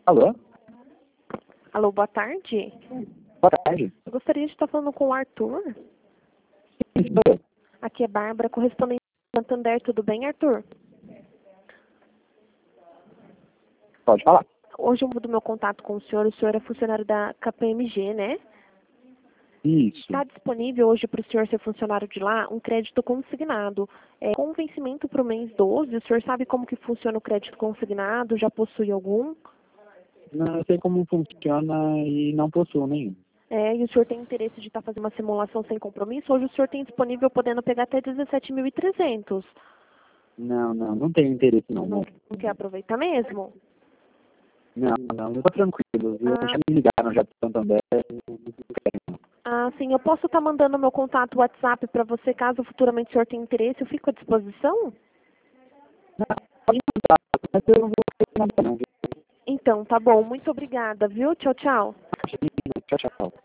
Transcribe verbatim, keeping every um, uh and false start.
Alô? Alô, boa tarde. Boa tarde. Eu gostaria de estar falando com o Arthur. Sim, sou eu. Aqui é Bárbara, correspondente do Santander. Tudo bem, Arthur? Pode falar. Hoje eu mudo meu contato com o senhor. O senhor é funcionário da K P M G, né? Isso. Está disponível hoje para o senhor ser funcionário de lá um crédito consignado. É, com vencimento para o mês doze, o senhor sabe como que funciona o crédito consignado? Já possui algum? Não sei como funciona e não possuo nenhum. É, e o senhor tem interesse de estar fazendo uma simulação sem compromisso? Hoje o senhor tem disponível podendo pegar até dezessete mil e trezentos. Não, não, não tenho interesse não. Não, Não, não quer aproveitar mesmo? não, não, eu tô tranquilo, viu? Ah, Já me ligaram já do Santander, não quero não. ah, sim, eu posso estar mandando meu contato WhatsApp para você, caso futuramente o senhor tenha interesse, eu fico à disposição? Não, pode mandar, mas eu não vou ter nada não, viu? Então, tá bom, muito obrigada, viu? Tchau, tchau. Tchau, tchau.